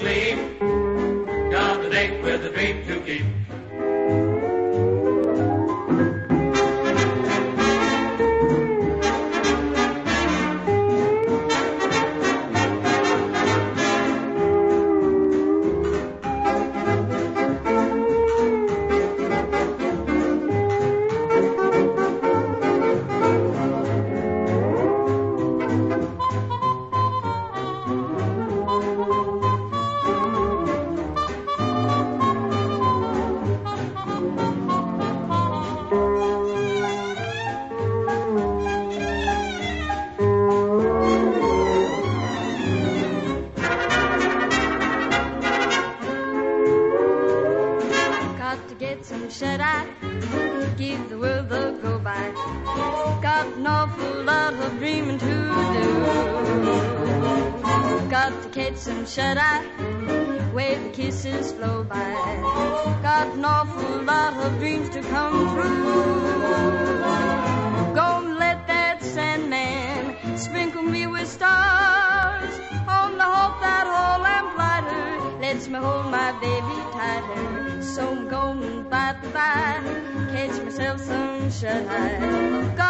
sleep. Down the date with a dream to keep. Give the world the go by. Got an awful lot of dreaming to do. Got to catch some shut-eye where the kisses flow by. Got an awful lot of dreams to come true. Gonna let that Sandman sprinkle me with stars on the hope that whole lamplighter lets me hold my baby tighter. So I'm gonna bye-bye, catch myself some shut-eye.